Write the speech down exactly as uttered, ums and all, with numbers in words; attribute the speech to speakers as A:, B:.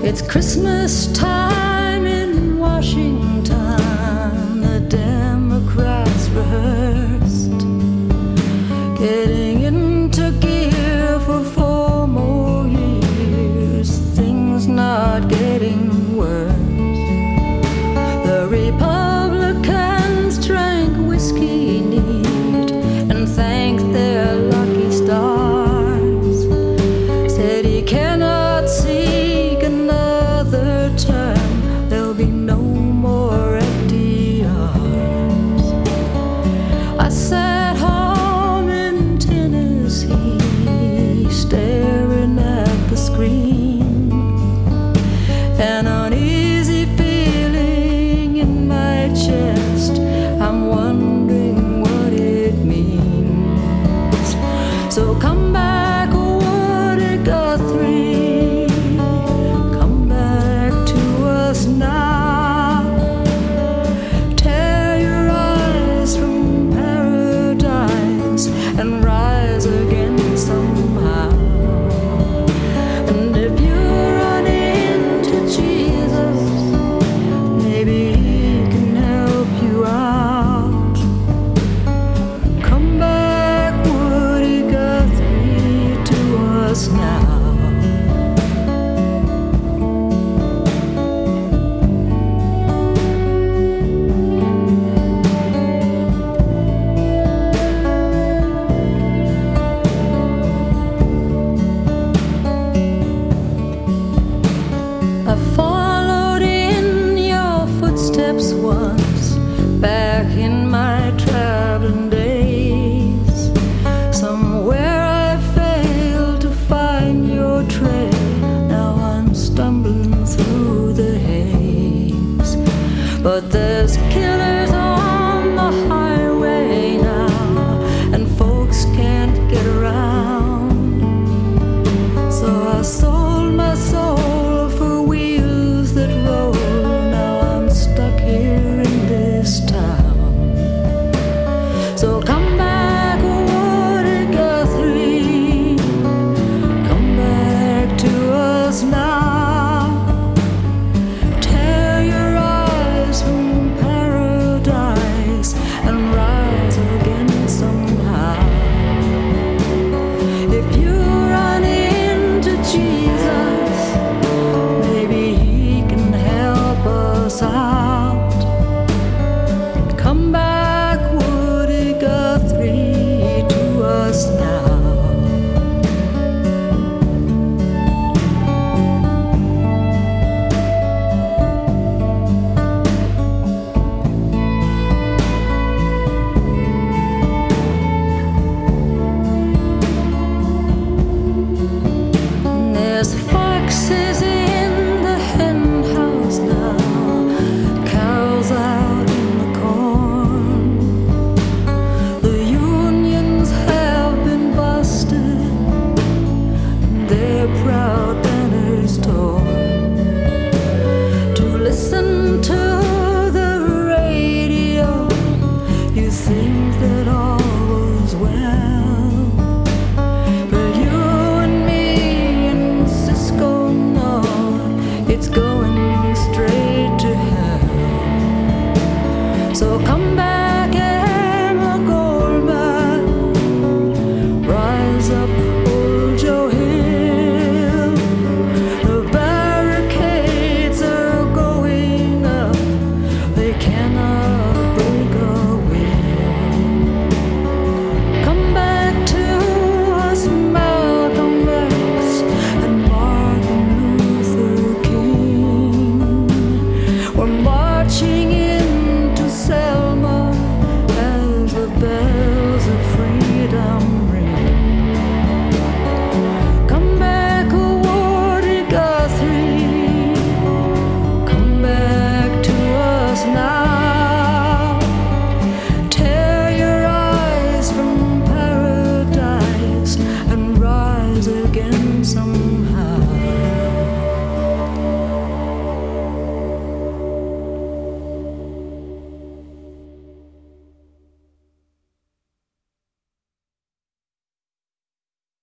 A: It's Christmas time in Washington. The Democrats rehearsed getting into gear for four more years. Things not getting worse. The Republicans drank whiskey neat and thanked their lucky stars. Said he cannot seek another term. There'll be no more F D Rs. I sat home in Tennessee, staring at the screen, an uneasy feeling in my chest. I'm wondering what it means. So come back, Woody Guthrie, come back to us now. Tear your eyes from paradise and rise again somehow. And if you run into Jesus, maybe he can help you out. Come back, Woody Guthrie, to us now. I followed in your footsteps once, back in my traveling days. Somewhere I failed to find your trail. Now I'm stumbling through the haze. But there's killers on the highway now, and folks can't get around. So I sold my soul for wheels that roll. Now I'm stuck here in this town. So come back, Woody Guthrie, come back to us now. Tear your eyes from paradise and rise again somehow. If you run into Jesus, maybe he can help us out. Come back, Woody Guthrie, to us now. There's foxes in the hen house now, cows out in the corn. The unions have been busted, and their proud banners torn. To listen to the radio, you think that all was well. But you and me and Cisco know it's going straight to hell. So come back, Emma Goldman, rise up, old Joe Hill. The barricades are going up, they cannot break a will. Come back to us, Malcolm X and Martin Luther King. We're marching into Selma as the bells of freedom ring. Come back, Woody Guthrie, come back to us now. Tear your eyes from paradise and rise again somehow.